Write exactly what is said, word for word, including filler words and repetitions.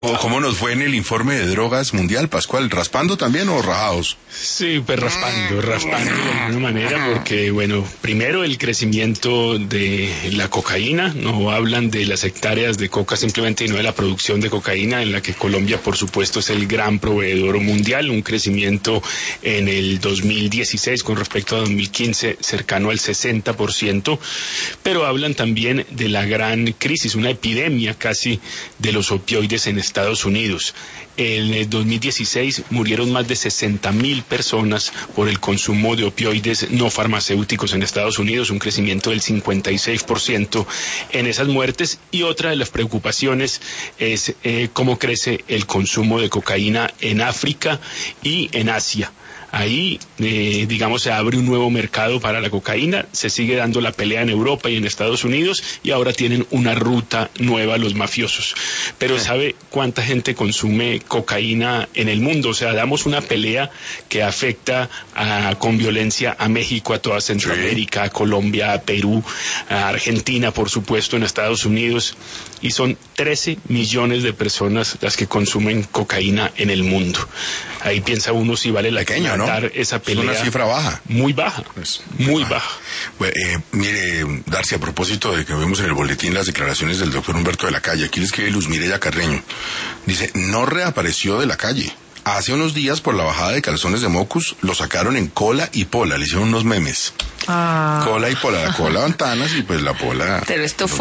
¿Cómo nos fue en el informe de drogas mundial, Pascual? ¿Raspando también o rajados? Sí, pues raspando, raspando de alguna manera, porque, bueno, primero el crecimiento de la cocaína, no hablan de las hectáreas de coca simplemente, sino de la producción de cocaína, en la que Colombia, por supuesto, es el gran proveedor mundial, un crecimiento en el dos mil dieciséis con respecto a dos mil quince cercano al sesenta por ciento, pero hablan también de la gran crisis, una epidemia casi de los opioides en Estados Unidos. En el dos mil dieciséis murieron más de sesenta mil personas por el consumo de opioides no farmacéuticos en Estados Unidos, un crecimiento del cincuenta y seis por ciento en esas muertes. Y otra de las preocupaciones es eh, cómo crece el consumo de cocaína en África y en Asia. Ahí, eh, digamos, se abre un nuevo mercado para la cocaína, se sigue dando la pelea en Europa y en Estados Unidos, y ahora tienen una ruta nueva los mafiosos. Pero ¿sabe cuánta gente consume cocaína en el mundo? O sea, damos una pelea que afecta a, con violencia a México, a toda Centroamérica, a Colombia, a Perú, a Argentina, por supuesto, en Estados Unidos, y son trece millones de personas las que consumen cocaína en el mundo. Ahí piensa uno si vale la Pequeño, ¿no? dar esa pelea. Es una cifra baja. Muy baja, pues, muy baja. baja. Bueno, eh, mire, Darcy, a propósito de que vemos en el boletín las declaraciones del doctor Humberto de la Calle, aquí le escribe Luz Mireya Carreño. Dice, no reapareció de la calle. Hace unos días, por la bajada de calzones de Mocus, lo sacaron en cola y pola, le hicieron unos memes. Ah. Cola y pola, la cola Vantanas y pues la pola. Pero esto fue